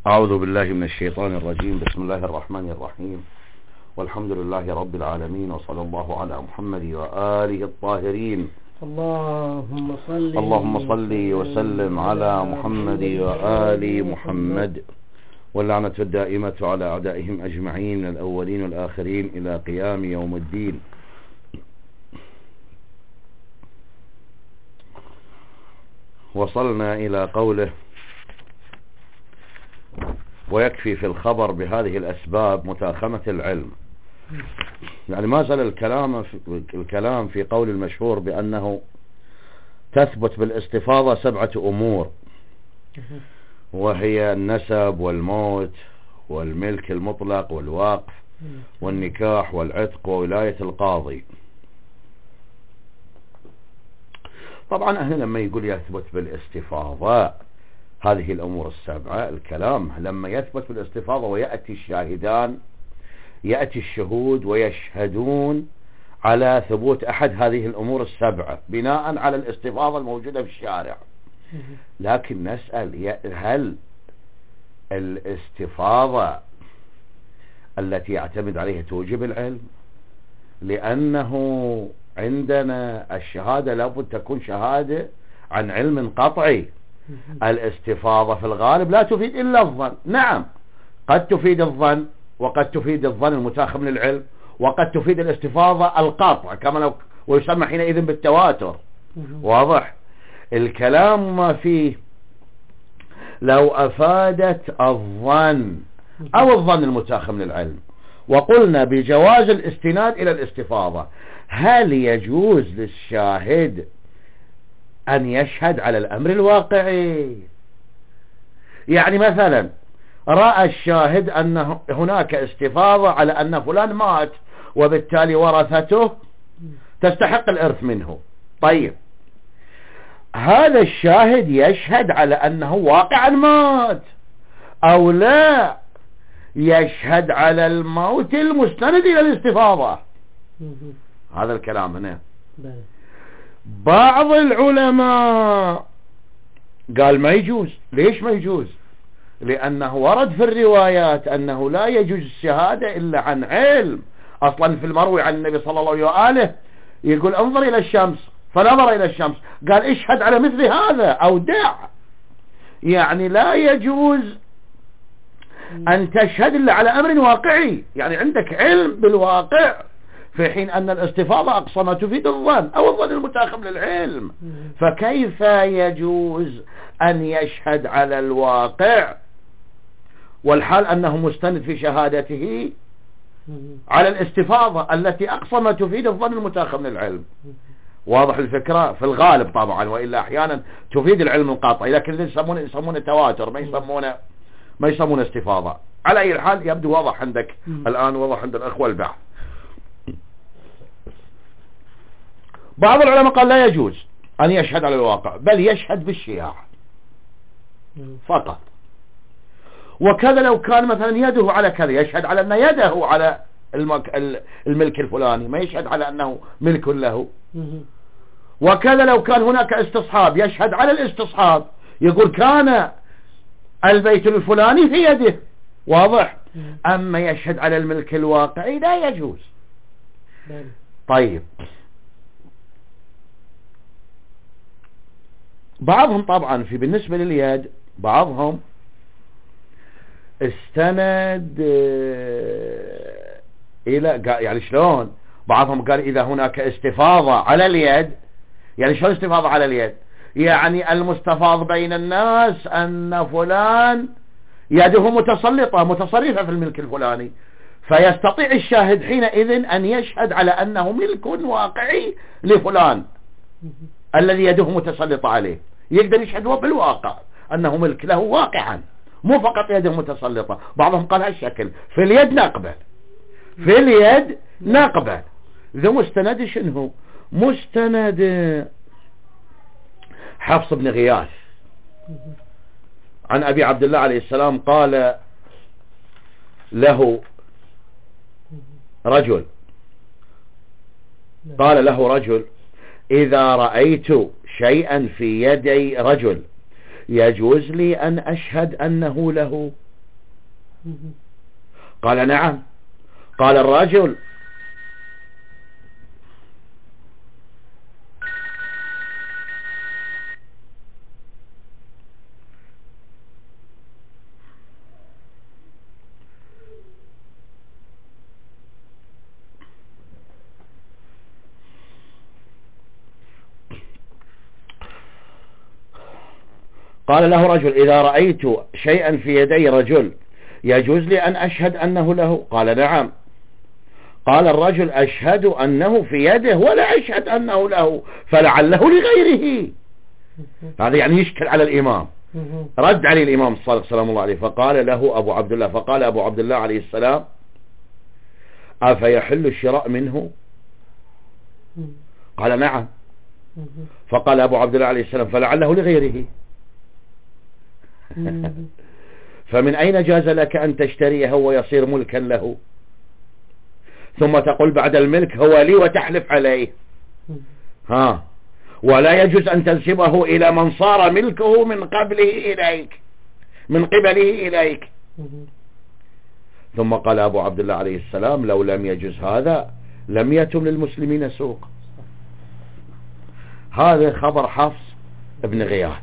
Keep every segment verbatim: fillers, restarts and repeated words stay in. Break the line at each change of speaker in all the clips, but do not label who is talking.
أعوذ بالله من الشيطان الرجيم. بسم الله الرحمن الرحيم، والحمد لله رب العالمين، وصلى الله على محمد وآله الطاهرين.
اللهم صل
اللهم صل وسلم على محمد وآل محمد، واللعنة الدائمة على أعدائهم أجمعين من الأولين والآخرين إلى قيام يوم الدين. وصلنا إلى قوله: ويكفي في الخبر بهذه الأسباب متاخمة العلم. يعني ما زال الكلام في, الكلام في قول المشهور بأنه تثبت بالاستفاضة سبعة أمور، وهي النسب والموت والملك المطلق والوقف والنكاح والعتق وولاية القاضي. طبعا اهنا لما يقول يثبت بالاستفاضة هذه الأمور السبعة، الكلام لما يثبت بالاستفاضة ويأتي الشاهدان، يأتي الشهود ويشهدون على ثبوت أحد هذه الأمور السبعة بناء على الاستفاضة الموجودة في الشارع. لكن نسأل: هل الاستفاضة التي يعتمد عليها توجب العلم؟ لأنه عندنا الشهادة لابد تكون شهادة عن علم قطعي. الاستفاضة في الغالب لا تفيد إلا الظن. نعم، قد تفيد الظن، وقد تفيد الظن المتاخم للعلم، وقد تفيد الاستفاضة القطع كما لو ويسمى حينئذ بالتواتر. واضح الكلام ما فيه. لو أفادت الظن أو الظن المتاخم للعلم وقلنا بجواز الاستناد إلى الاستفاضة، هل يجوز للشاهد أن يشهد على الأمر الواقعي؟ يعني مثلا رأى الشاهد أن هناك استفاضة على أن فلان مات وبالتالي ورثته تستحق الإرث منه. طيب، هذا الشاهد يشهد على أنه واقعا مات أو لا يشهد على الموت المستند إلى الاستفاضة؟ هذا الكلام هنا. بعض العلماء قال ما يجوز. ليش ما يجوز؟ لأنه ورد في الروايات أنه لا يجوز الشهادة إلا عن علم. أصلا في المروي عن النبي صلى الله عليه وآله يقول: انظر إلى الشمس، فنظر إلى الشمس، قال اشهد على مثل هذا أو دع. يعني لا يجوز أن تشهد إلا على أمر واقعي، يعني عندك علم بالواقع، في حين أن الاستفاضة أقصى ما تفيد الظن أو الظن المتاخم للعلم. فكيف يجوز أن يشهد على الواقع والحال أنه مستند في شهادته على الاستفاضة التي أقصى ما تفيد الظن المتاخم للعلم؟ واضح الفكرة؟ في الغالب طبعا، وإلا أحيانا تفيد العلم القاطعي، لكن يسمونه يسمونه تواتر، ما يسمونه ما يسمونه استفاضة. على أي حال يبدو واضح عندك الآن، واضح عند الأخوة البحث. بعض العلماء قال لا يجوز أن يشهد على الواقع، بل يشهد بالشياع فقط. وكذا لو كان مثلا يده على كذا، يشهد على أن يده على الملك الفلاني، ما يشهد على أنه ملك له. وكذا لو كان هناك استصحاب، يشهد على الاستصحاب، يقول كان البيت الفلاني في يده. واضح؟ أما يشهد على الملك الواقعي لا يجوز. طيب، بعضهم طبعا في بالنسبة لليد بعضهم استند إلى، يعني شلون؟ بعضهم قال إذا هناك استفاضة على اليد، يعني شلون استفاضة على اليد؟ يعني المستفاض بين الناس أن فلان يده متسلطة متصرفة في الملك الفلاني، فيستطيع الشاهد حينئذ أن يشهد على أنه ملك واقعي لفلان الذي يده متسلطة عليه. يقدر يشهد هو بالواقع أنه ملك له واقعا، مو فقط يده متسلطة. بعضهم قال هالشكل. في اليد نقبل، في اليد نقبل. ذو مستند شنو؟ مستند حفص بن غياث عن أبي عبد الله عليه السلام قال له رجل قال له رجل: إذا رأيت شيئا في يدي رجل يجوز لي أن أشهد أنه له؟ قال نعم. قال الرجل قال له رجل إذا رأيت شيئا في يدي رجل يجوز لي أن أشهد أنه له؟ قال نعم. قال الرجل أشهد أنه في يده ولا أشهد أنه له فلعله لغيره. هذا يعني يشكل على الإمام. رد عليه الإمام الصادق سلام الله عليه فقال له أبو عبد الله فقال أبو عبد الله عليه السلام أفيحل الشراء منه؟ قال نعم. فقال أبو عبد الله عليه السلام فلعله لغيره. فمن أين جاز لك أن تشتريه ويصير ملكا له ثم تقول بعد الملك هو لي وتحلف عليه؟ ها ولا يجوز أن تنسبه إلى من صار ملكه من قبله إليك من قبله إليك. ثم قال أبو عبد الله عليه السلام لو لم يجوز هذا لم يتم للمسلمين سوق. هذا خبر حفص ابن غياث.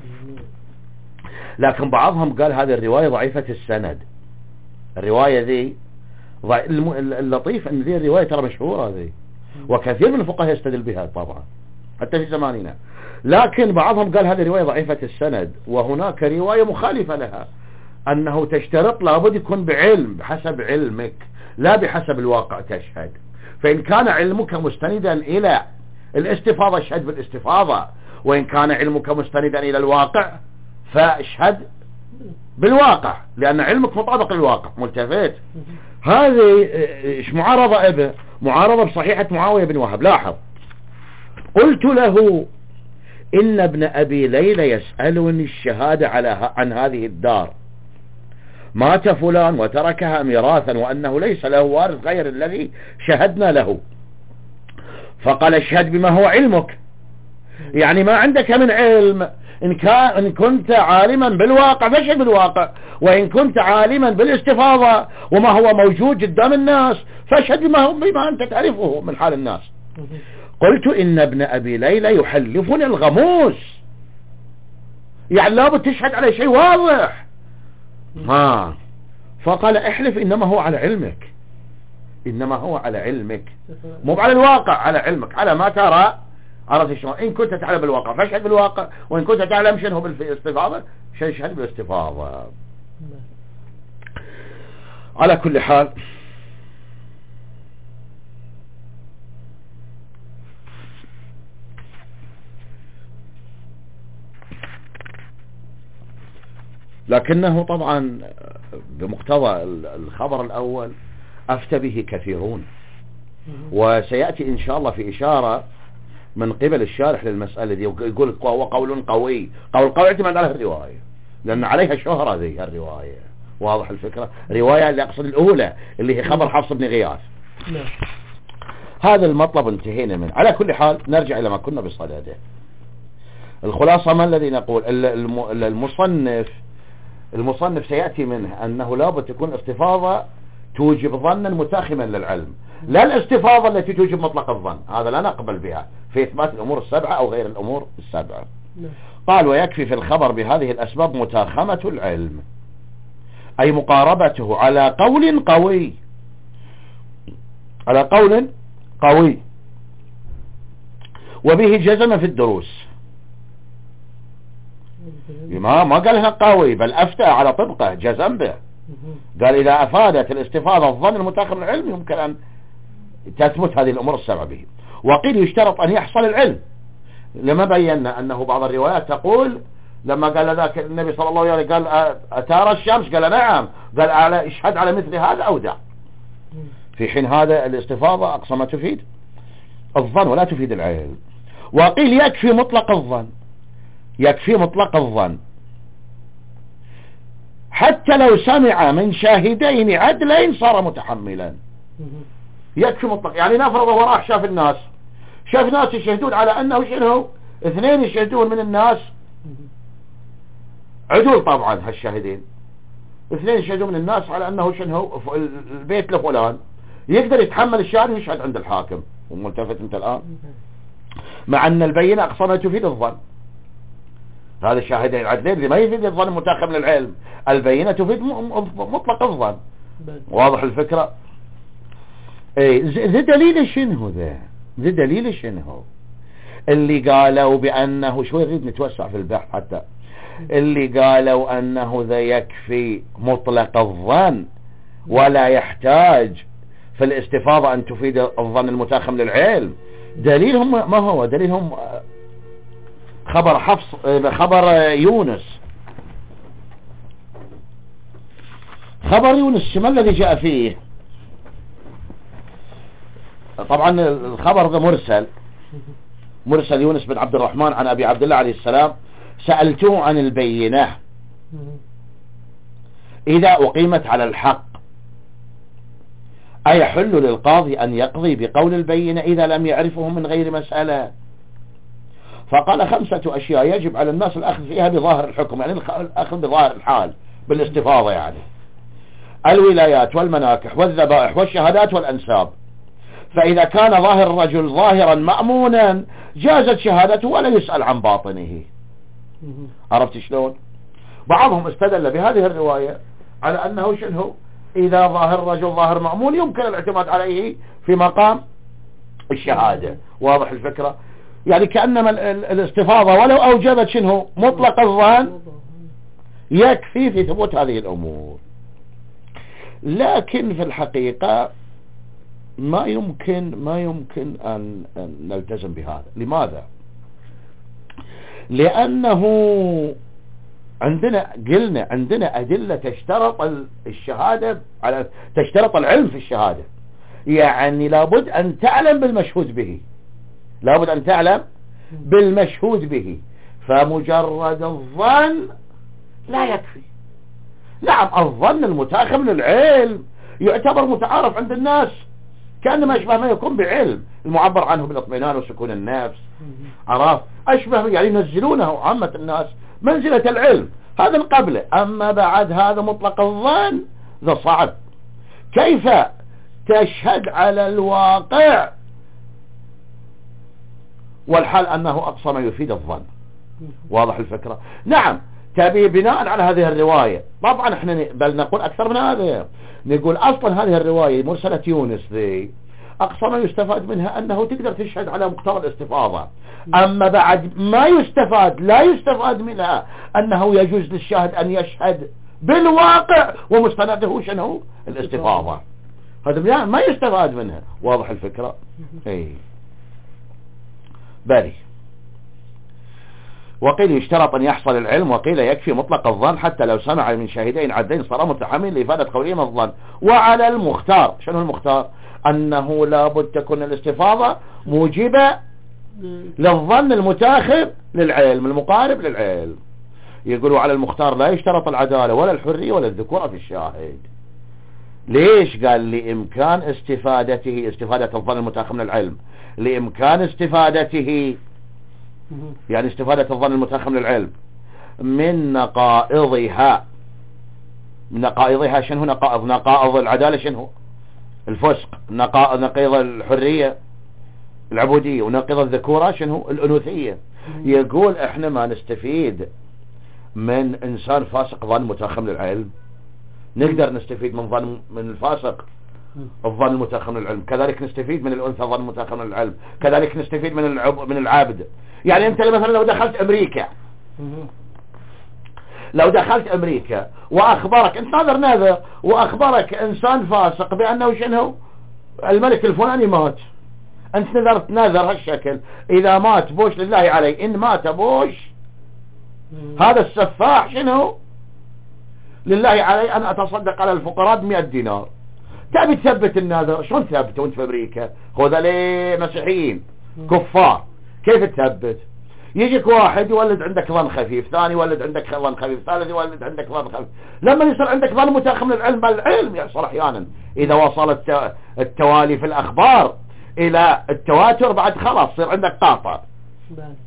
لكن بعضهم قال هذه الرواية ضعيفة السند. الرواية ذي اللطيف ان ذي الرواية ترى مشهورة ذي وكثير من الفقهاء يستدل بها طبعا حتى في زماننا. لكن بعضهم قال هذه الرواية ضعيفة السند وهناك رواية مخالفة لها انه تشترط لابد يكون بعلم بحسب علمك لا بحسب الواقع تشهد. فإن كان علمك مستندا إلى الاستفاضة اشهد بالاستفاضة وإن كان علمك مستندا إلى الواقع فاشهد بالواقع لأن علمك مطابق للواقع. ملتفت. هذه ايش معارضة ابه معارضة بصحيحة معاوية بن وهب. لاحظ قلت له إن ابن أبي ليلى يسألني الشهادة على عن هذه الدار مات فلان وتركها ميراثا وأنه ليس له وارث غير الذي شهدنا له. فقال اشهد بما هو علمك يعني ما عندك من علم. إن, كان إن كنت عالما بالواقع فاشهد بالواقع وإن كنت عالما بالاستفاضة وما هو موجود قدام الناس فاشهد بما, هو بما أنت تعرفه من حال الناس. قلت إن ابن أبي ليلى يحلفني الغموس يعني لابد تشهد على شيء واضح. ها فقال احلف إنما هو على علمك إنما هو على علمك مو على الواقع على علمك على ما ترى. عرفت شلون؟ إن كنت تعلم بالواقع فاشهد بالواقع وإن كنت تعلم شنو بالاستفاضة شهد بالاستفاضة. على كل حال لكنه طبعا بمقتضى الخبر الأول أفتى به كثيرون وسيأتي إن شاء الله في إشارة من قبل الشارح للمسألة دي يقول هو قول قوي. قول قوي اعتمد على الرواية لأن عليها شهرة ذي الرواية. واضح الفكرة؟ رواية اللي أقصد الأولى اللي هي خبر حفص بن غياث. هذا المطلب انتهينا منه. على كل حال نرجع إلى ما كنا بصدده. الخلاصة ما الذي نقول المصنف المصنف سيأتي منه أنه لابد تكون استفاضة توجب ظنا متاخما للعلم لا الاستفاضة التي توجب مطلق الظن. هذا لا نقبل بها في إثبات الأمور السبعة أو غير الأمور السبعة. قال ويكفي في الخبر بهذه الأسباب متاخمة العلم أي مقاربته على قول قوي على قول قوي وبه جزم في الدروس. ما ما قال هنا قوي بل أفتى على طبقه جزم به. قال إذا أفادت الاستفاضة الظن المتاخر العلم يمكن أن تثبت هذه الأمور السبعة به. وقيل يشترط أن يحصل العلم لما بينا أنه بعض الروايات تقول لما قال ذاك النبي صلى الله عليه وسلم قال أترى الشمس قال نعم قال على اشهد على مثل هذا أو ذا. في حين هذا الاستفاضة أقصى ما تفيد الظن ولا تفيد العلم. وقيل يكفي مطلق الظن يكفي مطلق الظن حتى لو سمع من شاهدين عدلين صار متحملا. يكفي مطلق يعني نفرض وراه شاف الناس شاف ناس يشهدون على أنه شنو اثنين يشهدون من الناس عدول طبعا هالشاهدين اثنين يشهدوا من الناس على انه شنو البيت لفلان، يقدر يتحمل الشاهد ويشهد عند الحاكم. وملتفت انت الان، مع ان البينة اقصى تفيد الظن. هذا الشاهدين العدلين ما يفيد الظن المتاخر من العلم، البينة تفيد مطلق الظن. واضح الفكرة؟ اي ذا دليل شنو ذا ذا دليل شنو اللي قالوا بانه شوي نريد نتوسع في البحث، حتى اللي قالوا انه ذا يكفي مطلق الظن ولا يحتاج في الاستفاضة ان تفيد الظن المتاخر من العلم. دليلهم ما هو؟ دليلهم خبر حفص خبر يونس خبر يونس ما الذي جاء فيه؟ طبعا الخبر ذا مرسل مرسل يونس بن عبد الرحمن عن ابي عبد الله عليه السلام. سألته عن البينة اذا اقيمت على الحق ايحل للقاضي ان يقضي بقول البينة اذا لم يعرفه من غير مسألة؟ فقال خمسة اشياء يجب على الناس الاخذ فيها بظاهر الحكم، يعني الاخذ بظاهر الحال بالاستفاضة، يعني الولايات والمناكح والذبائح والشهادات والانساب. فاذا كان ظاهر الرجل ظاهرا مأمونا جازت شهادته ولا يسأل عن باطنه. عرفت شلون؟ بعضهم استدل بهذه الرواية على انه شنو اذا ظاهر الرجل ظاهر مأمون يمكن الاعتماد عليه في مقام الشهادة. واضح الفكرة؟ يعني كأنما الاستفاضة ولو اوجبت شنو مطلق الظن يكفي في ثبوت هذه الامور. لكن في الحقيقة ما يمكن ما يمكن أن, أن نلتزم بهذا. لماذا؟ لأنه عندنا قلنا عندنا أدلة تشترط الشهادة على تشترط العلم في الشهادة، يعني لابد أن تعلم بالمشهود به لابد أن تعلم بالمشهود به فمجرد الظن لا يكفي. نعم الظن المتاخر من العلم يعتبر متعارف عند الناس كأنما أشبه ما يكون بعلم المعبر عنه بالاطمئنان وسكون النفس. عرف أشبه يعني ينزلونه عامة الناس منزلة العلم، هذا القبل. أما بعد هذا مطلق الظن ذا صعب. كيف تشهد على الواقع والحال أنه أقصى ما يفيد الظن؟ واضح الفكرة؟ نعم تبي بناء على هذه الرواية. طبعا احنا بل نقول أكثر من هذا، نقول أصلا هذه الرواية مرسلة يونس ذي أقصى ما يستفاد منها أنه تقدر تشهد على مقتضى الاستفاضة. أما بعد ما يستفاد لا يستفاد منها أنه يجوز للشاهد أن يشهد بالواقع ومستنده شنو الاستفاضة. هذا ما يستفاد منها. واضح الفكرة؟ اي بلي. وقيل يشترط أن يحصل العلم، وقيل يكفي مطلق الظن حتى لو سمع من شاهدين عدين صار متحمل لإفادة قولهم الظن. وعلى المختار، شنو المختار؟ أنه لابد تكون الاستفاضة موجبة للظن المتاخر للعلم المقارب للعلم. يقولوا على المختار لا يشترط العدالة ولا الحرية ولا الذكورة في الشاهد. ليش؟ قال لإمكان استفادته استفادة الظن المتاخر من العلم لإمكان استفادته يعني استفادة الظن المتاخر من العلم من نقائضها من نقائضها شنو نقائض؟ نقائض العدالة شنو؟ الفسق. نقائض الحرية العبودية، ونقائض الذكورة شنو؟ الأنوثية. يقول احنا ما نستفيد من انسان فاسق ظن متاخر من العلم، نقدر نستفيد من ظن من الفاسق الظن المتاخر من العلم، كذلك نستفيد من الأنثى ظن متاخر من العلم، كذلك نستفيد من العب من العابد. يعني انت مثلا لو دخلت امريكا لو دخلت امريكا واخبرك انت ناظر ناظر واخبرك انسان فاسق بانه شنو الملك الفلاني مات، انت نذرت نذر هالشكل اذا مات بوش لله علي، ان مات بوش هذا السفاح شنو لله علي ان اتصدق على الفقراء بمئة دينار. تبي تثبت النذر، شلون تثبت وانت في امريكا؟ خذ لي مسيحيين كفار، كيف تثبت؟ يجيك واحد يولد عندك ظن خفيف، ثاني يولد عندك ظن خفيف، ثالث يولد عندك ظن خفيف. لما يصير عندك ظن متاخر من العلم، بل العلم يحصل احيانا اذا وصل التوالي في الاخبار الى التواتر بعد خلاص يصير عندك قاطع.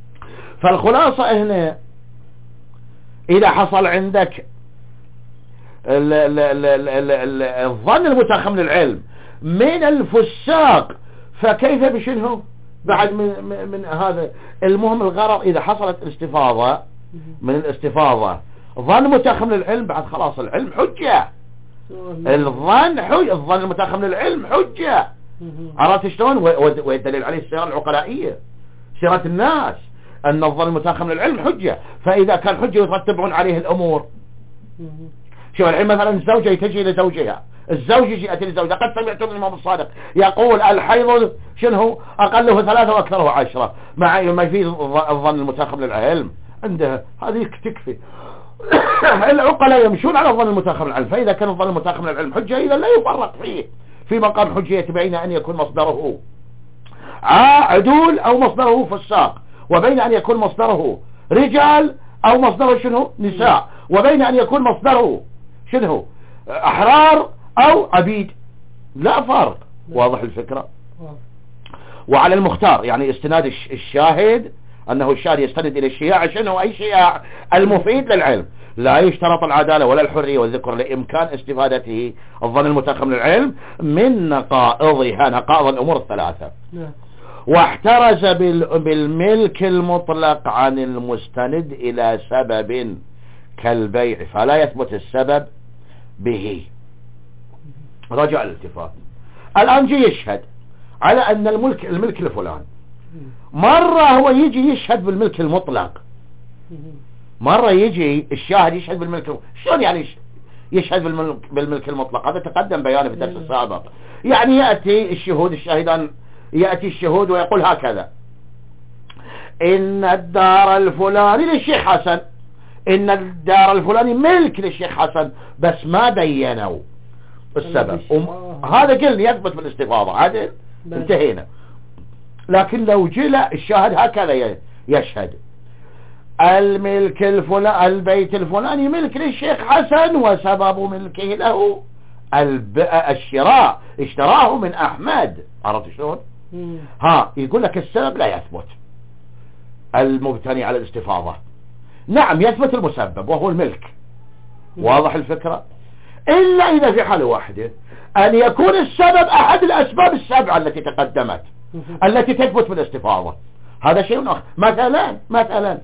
فالخلاصة هنا اذا حصل عندك ال ال ال ال ال ال الظن المتأخر من العلم من الفساق، فكيف بشنه بعد من, من, من هذا؟ المهم الغرض إذا حصلت استفاضة من الاستفاضة ظن متأخر من العلم، بعد خلاص العلم حجة. الظن حجة، الظن المتأخر من العلم حجة. عرفت شلون؟ والدليل عليه السيرة العقلائية، سيرة الناس، أن الظن المتأخر من العلم حجة. فإذا كان حجة يترتبون عليه الأمور. شوف الحين مثلا الزوجة تجي لزوجها، الزوج يجي يأتي لزوجها. قد سمعتم الإمام الصادق يقول الحيض شنو أقله ثلاثة وأكثره عشرة، مع ما في الظن المتأخر من العلم عنده هذه تكفي. العقلاء يمشون على الظن المتأخر من العلم. فإذا كان الظن المتأخر من العلم حجة إذا لا يفرق فيه في مقام حجية بين أن يكون مصدره عدول أو مصدره فساق، وبين أن يكون مصدره رجال أو مصدره شنو نساء، وبين أن يكون مصدره شنو أحرار أو عبيد، لا فرق. واضح الفكرة؟ وعلى المختار يعني استناد الشاهد، أنه الشاهد يستند إلى الشياع شنو أي شياع المفيد للعلم، لا يشترط العدالة ولا الحرية والذكر لإمكان استفادته الظن المتأخر من العلم من نقائضها، نقائض الأمور الثلاثة. واحترز بالملك المطلق عن المستند إلى سبب كالبيع، فلا يثبت السبب به. رجع الالتفات. الآن جي يشهد على أن الملك الملك الفلان، مرة هو يجي يشهد بالملك المطلق، مرة يجي الشاهد يشهد بالملك. شلون يعني يشهد بالملك, بالملك المطلق؟ هذا تقدم بيانه في الدرس السابق. يعني يأتي الشهود الشاهدان، يأتي الشهود ويقول هكذا: إن الدار الفلاني للشيخ حسن، إن الدار الفلاني ملك للشيخ حسن، بس ما بينوا السبب. هذا قلنا يثبت بالاستفاضة، عادل انتهينا. لكن لو جاء الشاهد هكذا يشهد: الملك الفلاني، البيت الفلاني ملك للشيخ حسن وسبب ملكه له الشراء، اشتراه من أحمد. عرفت شلون؟ ها يقول لك السبب لا يثبت المبتني على الاستفاضة. نعم يثبت المسبب وهو الملك. واضح الفكرة؟ إلا إذا في حالة واحدة، أن يكون السبب أحد الأسباب السبعة التي تقدمت التي تثبت بالاستفاضة. هذا شيء آخر. مثلا مثلا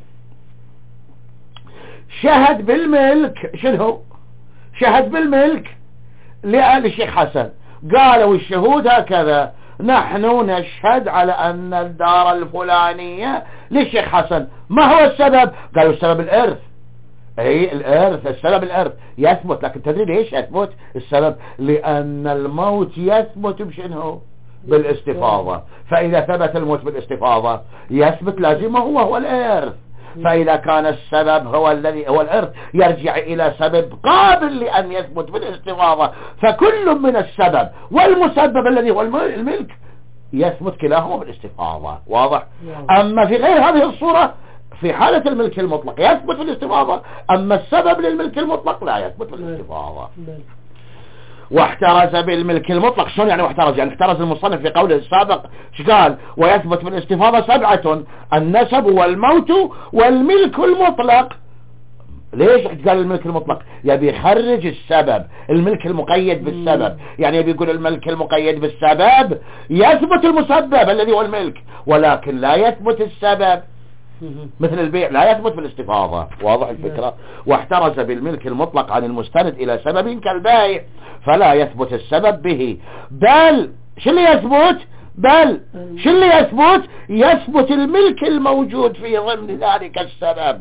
شهد بالملك، شنو شهد بالملك لآل الشيخ حسن، قالوا الشهود هكذا: نحن نشهد على أن الدار الفلانية للشيخ حسن. ما هو السبب؟ قالوا السبب الإرث. اي الإرث، السبب الإرث يثبت. لكن تدري ليش يثبت السبب؟ لأن الموت يثبت بشنو؟ بالاستفاضة. فإذا ثبت الموت بالاستفاضة يثبت لازمه هو هو الإرث. فإذا كان السبب هو الذي هو الإرث يرجع إلى سبب قابل لأن يثبت بالاستفاضة، فكل من السبب والمسبب الذي هو الملك يثبت كلاهما بالاستفاضة. واضح؟ أما في غير هذه الصورة، في حالة الملك المطلق يثبت بالاستفاضة، أما السبب للملك المطلق لا يثبت بالاستفاضة. واحترز بالملك المطلق. شلون يعني واحترز؟ يعني احترز المصنف في قوله السابق ايش قال؟ ويثبت بالاستفاضة سبعة: النسب والموت والملك المطلق. ليش قال الملك المطلق؟ يبي يخرج السبب، الملك المقيد بالسبب. يعني يبي يقول الملك المقيد بالسبب يثبت المسبب الذي هو الملك، ولكن لا يثبت السبب. مثل البيع لا يثبت بالاستفاضة. واضح الفكرة؟ واحترز بالملك المطلق عن المستند إلى سبب كالبيع، فلا يثبت السبب به. بل شو اللي يثبت؟ بل شو اللي يثبت؟ يثبت الملك الموجود في ضمن ذلك السبب.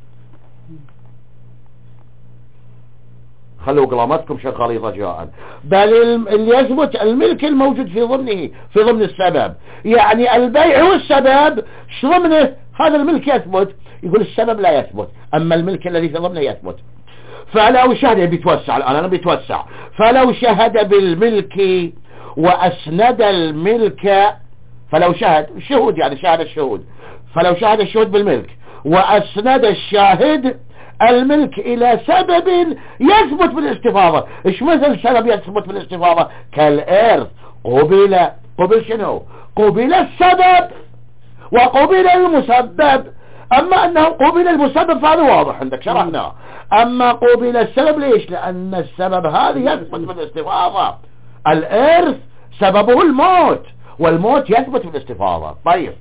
خلوا قلامتكم شغالين رجاء. بل اللي يثبت الملك الموجود في ضمنه، في ضمن السبب. يعني البيع هو السبب، شو ضمنه؟ هذا الملك يثبت. يقول السبب لا يثبت، أما الملك الذي في ضمنه يثبت. فلو شهد، بيتوسع الآن أنا بيتوسع. فلو شهد بالملك وأسند الملك، فلو شهد الشهود، يعني شهد الشهود، فلو شهد الشهود بالملك وأسند الشاهد الملك إلى سبب يثبت بالاستفاضة. إيش مثل سبب يثبت بالاستفاضة؟ كالإرث. قبل قبل شنو؟ قبل السبب وقبل المسبب. اما انه قبل المسبب فهذا واضح عندك شرحناه. اما قبل السبب ليش؟ لان السبب هذه يثبت بالاستفاضة. الارث سببه الموت، والموت يثبت بالاستفاضة. طيب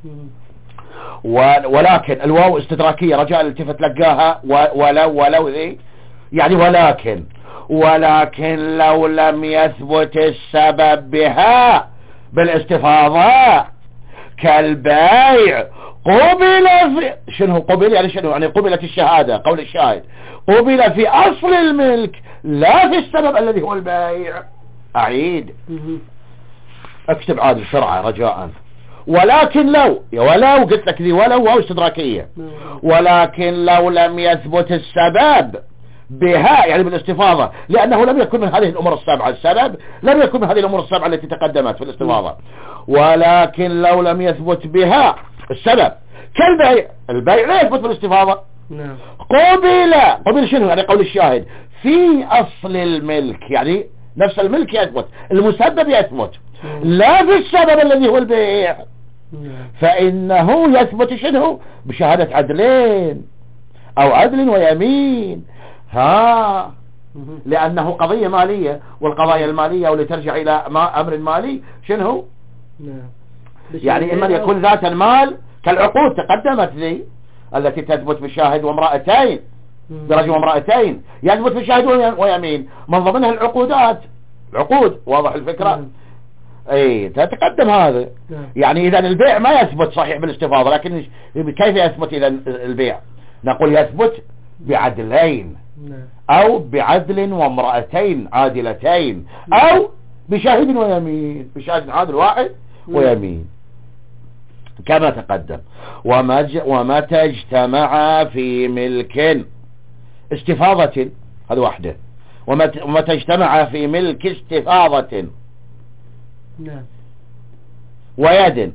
ولكن الواو استدراكية رجاء التفت لقاها، ولو ولو ذي يعني ولكن ولكن لو لم يثبت السبب بها بالاستفاضة كالبيع قبل في شنو قبل يعني شنو يعني قبلت الشهادة قول الشاهد قبل في أصل الملك لا في السبب الذي هو البيع. أعيد اكتب عاد بسرعة رجاء. ولكن لو ولو قلت لك ذي ولو واو استدراكية، ولكن لو لم يثبت السبب بها يعني بالاستفاضة، لأنه لم يكن من هذه الأمور السبعة، السبب لم يكن من هذه الأمور السبعة التي تقدمت في الاستفاضة. ولكن لو لم يثبت بها السبب كالبيع، البيع لا يثبت بالاستفاضة. قبل قبل شنو يعني قول الشاهد في أصل الملك يعني نفس الملك يثبت، المسبب يثبت لا في السبب الذي هو البيع، فإنه يثبت شنو بشهادة عدلين أو عدل ويمين. ها لأنه قضية مالية، والقضايا المالية واللي ترجع إلى ما أمر مالي شنو يعني إما يكون ذات المال كالعقود تقدمت ذي التي تثبت بشاهد وامرأتين برجل وامرأتين يثبت بشاهد ويمين، من ضمنها العقودات العقود. واضح الفكرة؟ اي تتقدم هذا. يعني اذا البيع ما يثبت صحيح بالاستفاضة، لكن كيف يثبت اذا البيع؟ نقول يثبت بعدلين او بعدل وامرأتين عادلتين او بشاهد ويمين، بشاهد عادل واحد ويمين كما تقدم. ومتى اجتمع في ملك استفاضة هذا واحدة، ومتى اجتمع في ملك استفاضة نعم ويد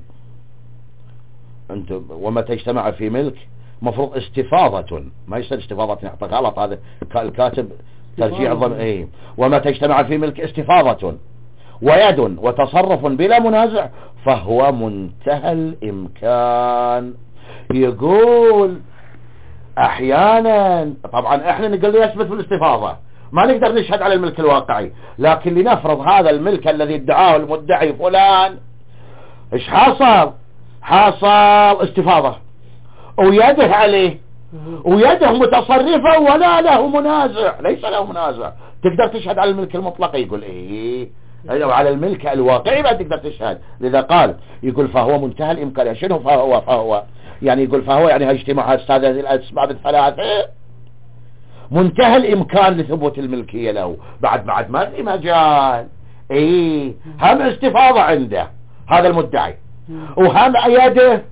انتم ومتى اجتمع في ملك مفروض استفاضة ما يصير استفاضة غلط، هذا الكاتب ترجيع الضم. ايه ومتى اجتمع في ملك استفاضة ويد وتصرف بلا منازع فهو منتهى الامكان. يقول احيانا طبعا احنا نقول له يثبت بالاستفاضة ما نقدر نشهد على الملك الواقعي، لكن لنفرض هذا الملك الذي ادعاه المدعي فلان ايش حصل؟ حصل استفاضة ويده عليه ويده متصرفة ولا له منازع، ليس له منازع، تقدر تشهد على الملك المطلق؟ يقول ايه على الملك الواقعي ما تقدر تشهد. لذا قال يقول فهو منتهى الامكان. شنو فهو؟ فهو يعني يقول فهو يعني اجتماع هذه الاسباب الثلاثة منتهى الامكان لثبوت الملكية له، بعد بعد ما في مجال. ايه هم استفاضة عنده هذا المدعي وهم يده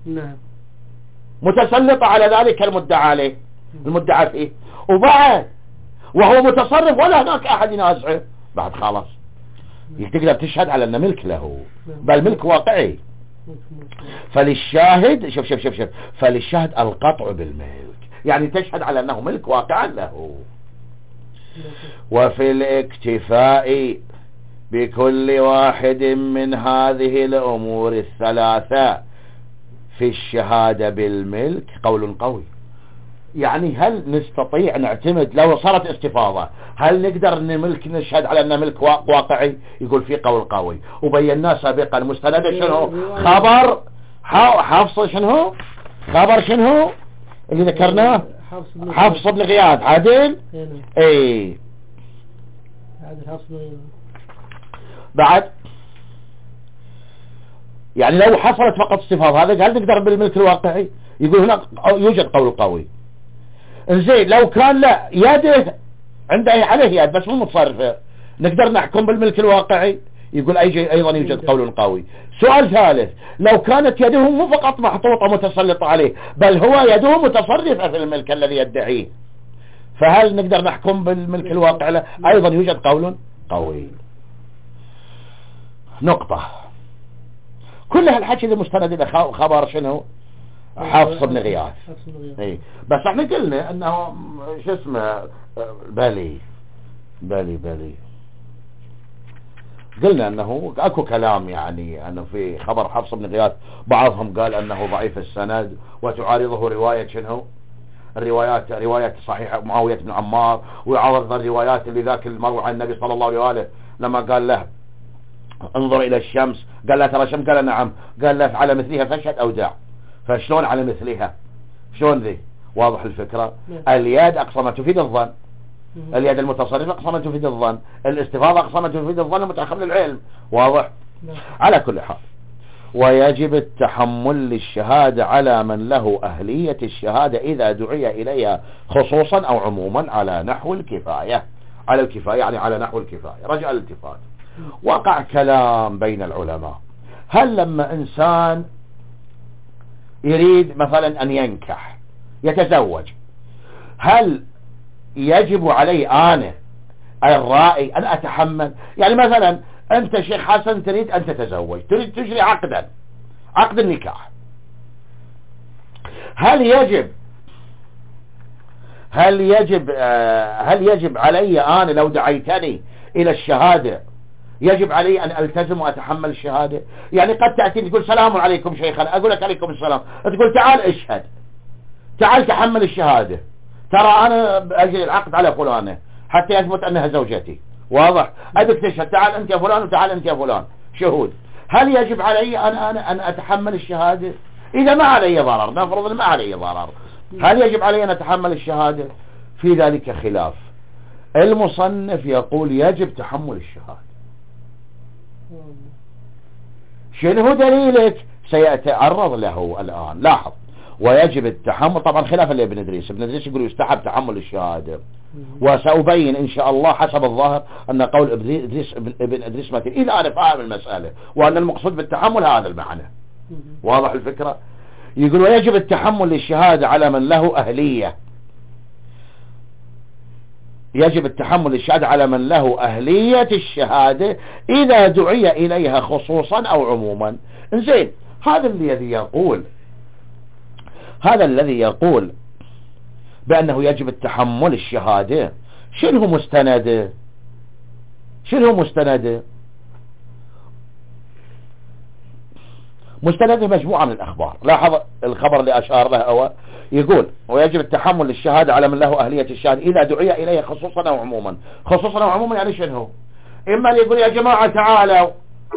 متسلطة على ذلك المدعى عليه المدعى فيه، وبعد وهو متصرف ولا هناك احد ينازعه، بعد خلاص تقدر تشهد على ان ملك له، بل ملك واقعي. فللشاهد شوف شوف شوف شوف فللشاهد القطع بالملك، يعني تشهد على انه ملك واقعا له. وفي الاكتفاء بكل واحد من هذه الامور الثلاثة في الشهادة بالملك قول قوي. يعني هل نستطيع نعتمد لو صارت استفاضة هل نقدر ان ملك نشهد على ان ملك واقعي؟ يقول في قول قوي وبيناه سابقا. مستند شنو؟ خبر حفص شنو؟ خبر شنو اللي ذكرناه؟ حفص بن غياث عدل. اي عدل حفص بن غياث. بعد يعني لو حصلت فقط استفاضة هذا هل نقدر بالملك الواقعي؟ يقول هناك يوجد قول قوي. زين لو كان لا يده عنده عليه يد بس مو متصرفه نقدر نحكم بالملك الواقعي؟ يقول أي ايضا يوجد قول قوي. سؤال ثالث لو كانت يده مو فقط محطوطة متسلطة عليه بل هو يده متصرفة في الملك الذي يدعيه، فهل نقدر نحكم بالملك الواقعي؟ ايضا يوجد قول قوي. نقطة. كل هالحكي ذا مستند الى خبر شنو؟ حفص بن غياث. اي بس احنا قلنا انه شو اسمه بالي بالي بالي قلنا أنه أكو كلام يعني أنه في خبر حفص بن غياث بعضهم قال أنه ضعيف السند، وتعارضه رواية شنو الروايات رواية صحيحة معاوية بن عمار، ويعارض الروايات اللي ذاك المروي عن النبي صلى الله عليه وآله لما قال له انظر إلى الشمس، قال له ترى شمس، قال نعم، قال له على مثلها فاشهد أو دع. فشلون على مثلها؟ شلون ذي؟ واضح الفكرة؟ اليد أقصى ما تفيد الظن، اليد المتصرفة أقصى ما تفيد الظن، الاستفاضة أقصى ما تفيد الظن المتأخر للعلم. واضح؟ على كل حال، ويجب التحمل للشهادة على من له أهلية الشهادة إذا دعي إليها خصوصا أو عموما على نحو الكفاية. على الكفاية يعني على نحو الكفاية. رجع الالتفات. وقع كلام بين العلماء، هل لما إنسان يريد مثلا أن ينكح يتزوج، هل يجب علي أنا الرائي أن أتحمل؟ يعني مثلا أنت شيخ حسن تريد أن تتزوج، تريد تجري عقدا، عقد النكاح، هل يجب هل يجب آه هل يجب علي أنا لو دعيتني إلى الشهادة يجب علي أن ألتزم وأتحمل الشهادة؟ يعني قد تأتي تقول سلام عليكم شيخنا، أقول لك عليكم السلام، تقول تعال اشهد، تعال تحمل الشهادة، ترى أنا أجري العقد على فلانة حتى يثبت أنها زوجتي. واضح؟ أبيك تشهد، تعال أنت يا فلان وتعال أنت يا فلان، شهود. هل يجب علي أن أنا أن أتحمل الشهادة؟ إذا ما علي ضرر، نفرض ما علي ضرر، هل يجب علي أن أتحمل الشهادة؟ في ذلك خلاف. المصنف يقول يجب تحمل الشهادة. شنو دليلك؟ سيتعرض له الآن. لاحظ، ويجب التحمل، طبعا خلافا لابن ادريس، ابن ادريس يقول يستحب تحمل الشهادة، وسأبين إن شاء الله حسب الظاهر أن قول ابن ادريس ابن ادريس مثل، إذا أنا فاهم المسألة وأن المقصود بالتحمل هذا المعنى. واضح الفكرة؟ يقول ويجب التحمل للشهادة على من له أهلية، يجب التحمل للشهادة على من له أهلية الشهادة إذا دعي إليها خصوصا أو عموما. إنزين، هذا الذي يقول هذا الذي يقول بأنه يجب التحمل الشهادة، شنو مستنده؟ شنو مستنده؟ مستنده مجموعة من الأخبار. لاحظ الخبر اللي أشار له هو يقول ويجب التحمل للشهادة على من له أهلية الشهادة إذا دعي إليه خصوصا أو عموما. خصوصا أو عموما يعني شنو؟ إما اللي يقول يا جماعة تعالوا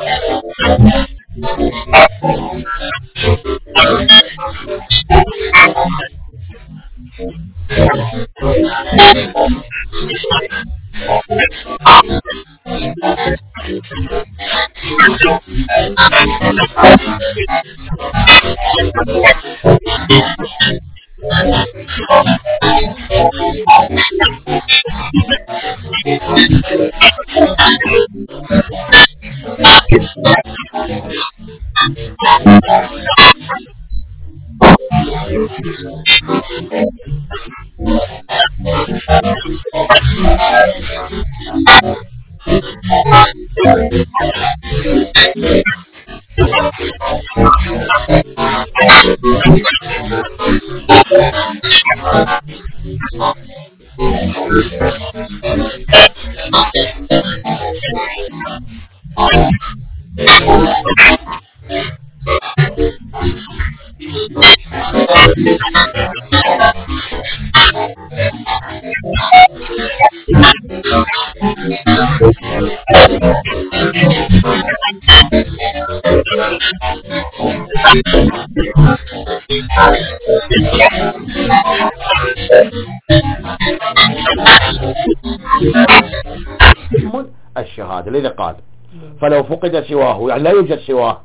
الشهادة. لذا قال فلو فقد سواه، يعني لا يوجد سواه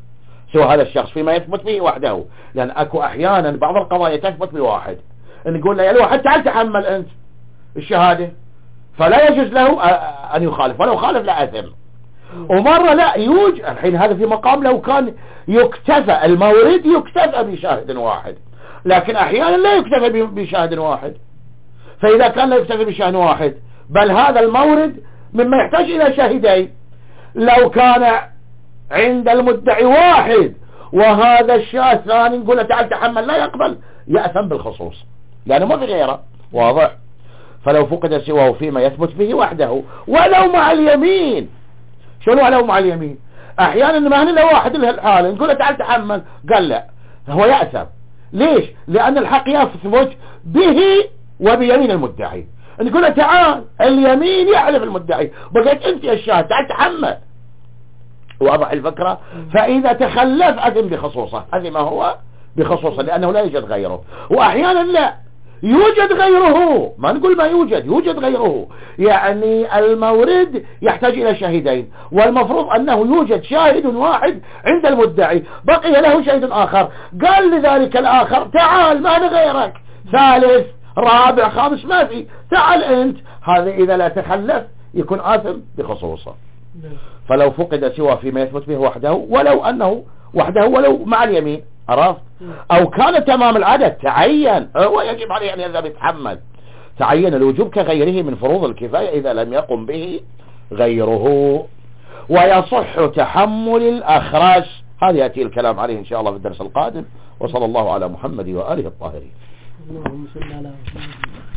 سوى هذا الشخص فيما يثبت به وحده، لأن أكو أحيانا بعض القضايا تثبت بواحد، نقول له يا الواحد تعال تحمل أنت الشهادة، فلا يجوز له أن يخالف، ولو خالف لا أثم. ومرة لا يوجد، الحين هذا في مقام لو كان يكتفى المورد يكتفى بشاهد واحد، لكن أحيانا لا يكتفى بشاهد واحد. فإذا كان لا يكتفى بشاهد واحد بل هذا المورد مما يحتاج إلى شاهدين، لو كان عند المدعي واحد وهذا الشاهد ثاني نقول له تعال تحمل، لا يقبل، يأثم بالخصوص لأنه ما في غيره. واضح؟ فلو فقد سواه فيما يثبت به وحده ولو مع اليمين، شنو له مع اليمين؟ احيانا ما هن واحد له الحالة نقول له تعال تحمل، قال لا، هو يأثم. ليش؟ لان الحق يثبت به وبيمين المدعي. نقول له تعال، اليمين يحلف المدعي، بقيت انت يا الشاهد تعال تحمل. واضح الفكرة؟ فاذا تخلف اثم بخصوصه، هذه ما هو بخصوصه لانه لا يوجد غيره. واحيانا لا يوجد غيره، ما نقول ما يوجد، يوجد غيره، يعني المورد يحتاج الى شاهدين، والمفروض انه يوجد شاهد واحد عند المدعي، بقي له شاهد اخر، قال لذلك الاخر تعال ما انا غيرك، ثالث رابع خامس ما في، تعال انت. هذا اذا لا تخلف يكون آثم بخصوصه. فلو فقد سوى فيما يثبت به وحده، ولو انه وحده ولو مع اليمين، عرفت؟ او كان تمام العدد تعين، هو يجب عليه ان يذهب يتحمل، تعين الوجوب كغيره من فروض الكفاية اذا لم يقم به غيره. ويصح تحمل الاخراس، هذا يأتي الكلام عليه ان شاء الله في الدرس القادم. وصلى الله على محمد وآله الطاهرين.
اللهم صل على محمد.